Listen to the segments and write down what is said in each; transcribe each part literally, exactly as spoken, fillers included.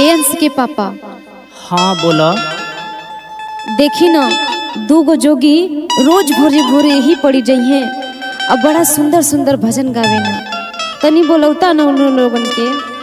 अंश के पापा। हाँ बोलो। देखी ना दो गो जोगी रोज भोरे भोरे यही पड़ी जाइए अब बड़ा सुंदर सुंदर भजन गावे ना, तनी बोलौता ना उन लोगन के।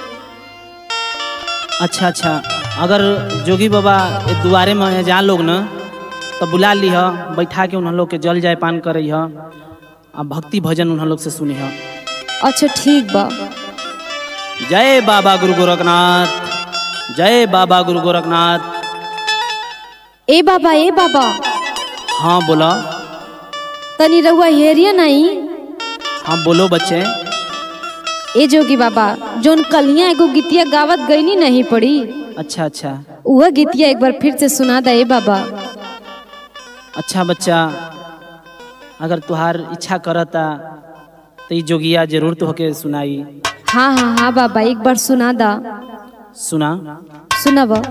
अच्छा अच्छा, अगर जोगी बाबा दुआरे में जा लोग न तो बुला ली है, बैठा के उन लोग के जल जाय पान करे है, अब भक्ति भजन उन लोग से सुनी है। अच्छा ठीक बा। जय बाबा गुरु गोरखनाथ, जय बाबा गुरु गोरखनाथ। ए बाबा ए बाबा। हाँ बोला। तनी रहुआ हेरिया नहीं। हाँ बोलो बच्चे। ए जोगी बाबा जोन कलिया एगो गीतिया गावत गईनी नहीं पड़ी। अच्छा अच्छा, वह गीतिया एक बार फिर से सुना दे बाबा। अच्छा बच्चा, अगर तुहार इच्छा करता तो ये जोगिया जरूर तो होके सुनाई। हाँ हाँ हाँ बाबा एक बार सुना दा। सुना सुना बा।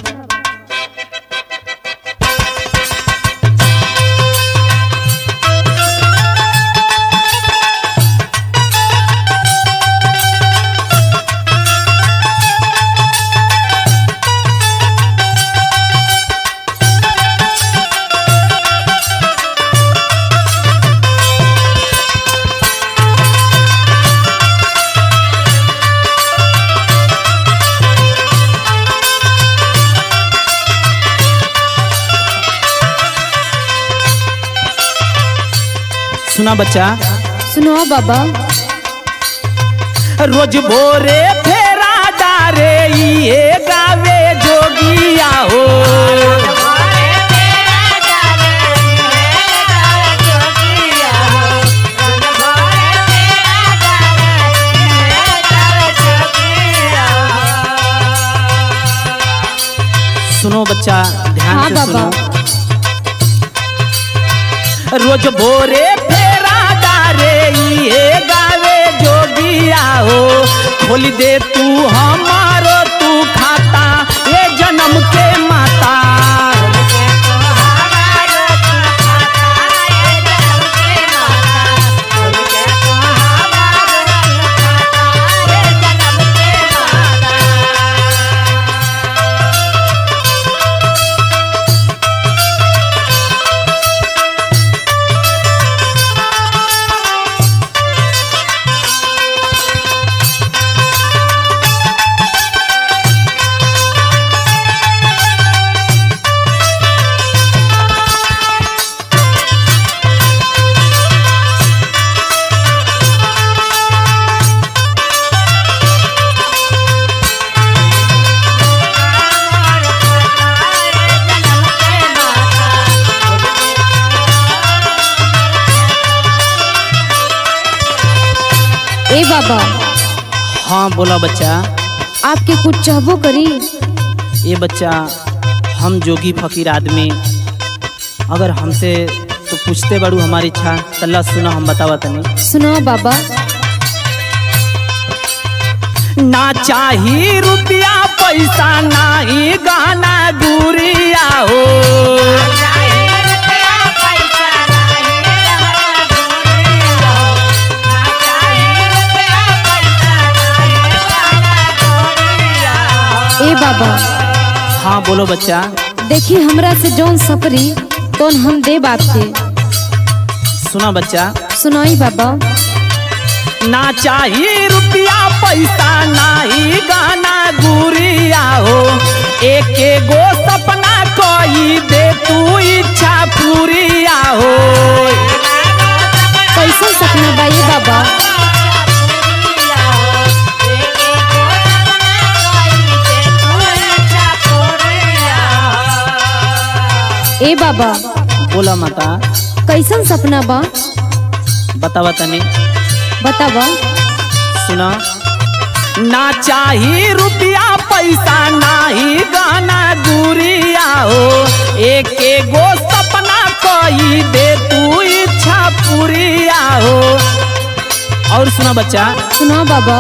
सुना बच्चा। सुनो बाबा। रोज भोरे फेरा डारे ये गावे जोगिया हो। सुनो बच्चा ध्यान हाँ से बाबा। सुनो। रोज भोरे ये गावे जोगिया हो, खोल दे तू हमारो तू खाता ये जन्म के माता। ए बाबा। हाँ बोला बच्चा। आपके कुछ चाहबो करी। ये बच्चा हम जोगी फकीर आदमी, अगर हमसे तो पूछते बड़ू हमारी इच्छा तल्ला सुना हम बतावा तनी। सुनो बाबा। ना चाही रुपया पैसा ना ही गाना गुरिया हो। ए बाबा। हाँ बोलो बच्चा। देखी हमरा से जौन सपरी तो हम दे बात के। सुना बच्चा। सुनाई बाबा। ना चाहिए रुपया पैसा ना ही गाना गुरिया हो, एक गो सपना कोई दे तू इच्छा पूरिया हो। कैसे सपना बाई बाबा। ए बाबा। बोला माता। कैसन सपना बा बतावा तनी। बतावा। सुना। ना चाहिए रुपया पैसा ना ही गाना गुरिया हो, एक गो सपना कोई दे तू इच्छा पूरिया हो। और सुना बच्चा। सुना बाबा।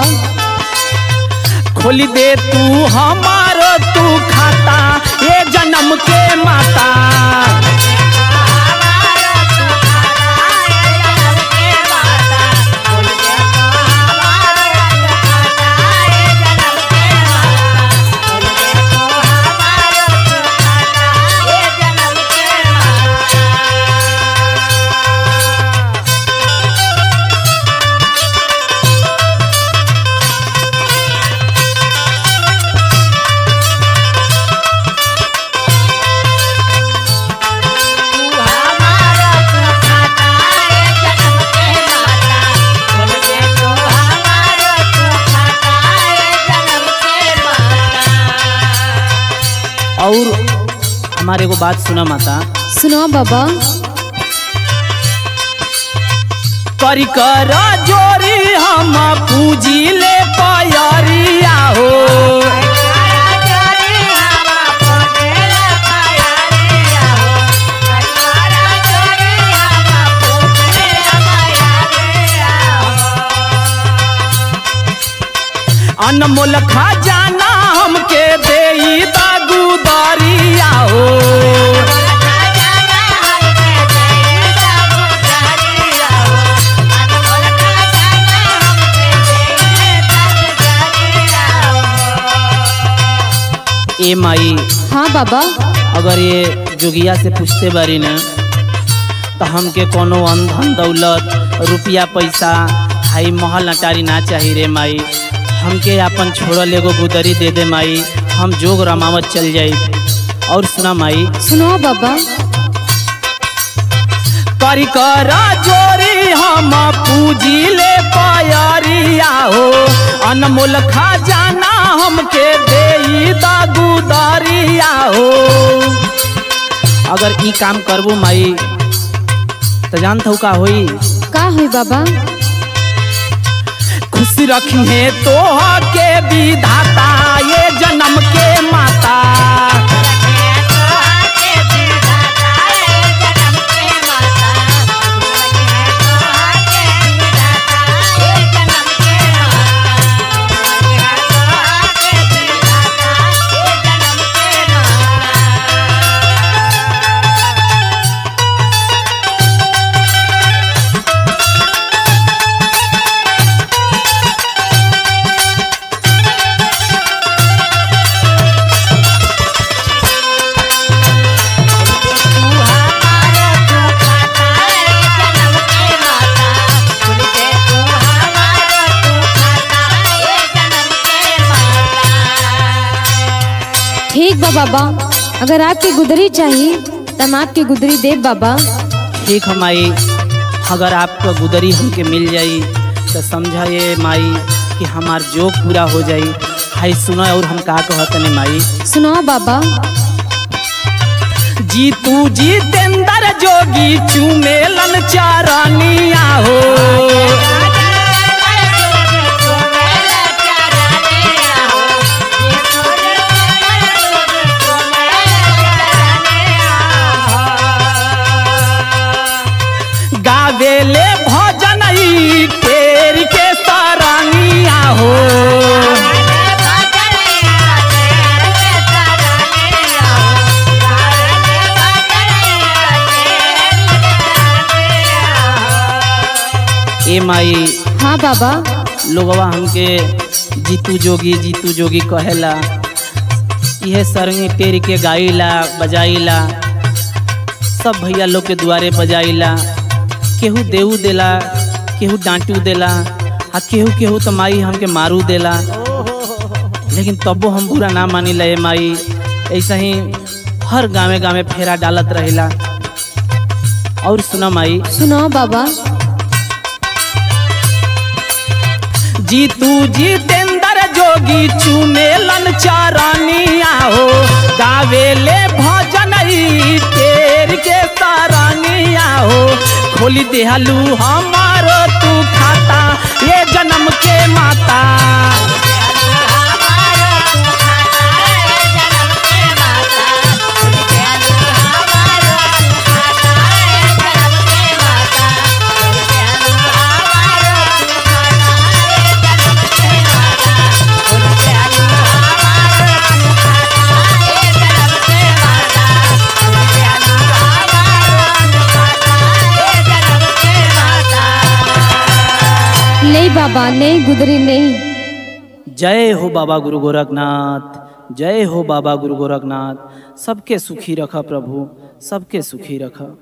खोल दे तू हमारो तू खाता ये जन्म के माता। हमारे एगो बात सुना माता। सुनो बाबा। करी कर जोरी हम पूजी ले पयरिया हो। अनमोल खजाना हमके देई दागू दरिया हो। ए माई। हाँ बाबा। अगर ये जोगिया से पूछते बारी न तो हमके कोनो अंधन दौलत रुपया पैसा हाई महल अटारी ना चाहिए रे माई। हमके अपन छोड़ल एगो गुदरी दे दे माई, हम जोग रमावत चल जाई। और सुना माई। सुनो बाबा। करी कर जोरी हम पूजी ले पयरिया हो। अनमोल खजाना हमके देई दागू दरिया हो। अगर ई काम करबो माई तो जानत हूँ का होई। का होई बाबा। खुश रखी है तो के विधाता ये जन्म के माता। ठीक बा बाबा, अगर आपकी गुदरी चाहिए तो हम आपकी गुदरी देव बाबा। ठीक है माई, अगर आपको गुदरी हमके मिल जाई तो समझा ये माई कि हमार जोग पूरा हो जाई। हाय सुनो और हम का कहतने माई। सुनो बाबा। जीतू जितेंद्र जोगी चुमेलन चारानिया हो। गावेले भजन तेर के सरानिया हो। ए माई। हाँ बाबा। लोगवा हमके जीतू जोगी जीतू जोगी कहेला। यह सरंगी टेर के गाइला बजाइला, सब भैया लोग के दुआरे बजाइला। केहू देऊ देला, केहू डांटू देला, आ केहू केहू तो माई हमके मारू देला। लेकिन तबो हम बुरा ना मानी ले माई। ऐसा ही हर गाँवे गाँवे फेरा डालत रहेला। और सुना माई। सुनो बाबा। जीतू जितेंद्र जोगी चुमेलन चारानिया हो। गावेले भजन तेर के सरानिया हो। खोली देहलू हमारो तू खाता ये जन्म के माता। नहीं बाबा, नहीं गुदरी नहीं। जय हो बाबा गुरु गोरखनाथ, जय हो बाबा गुरु गोरखनाथ। सबके सुखी रखा प्रभु, सबके सुखी रखा।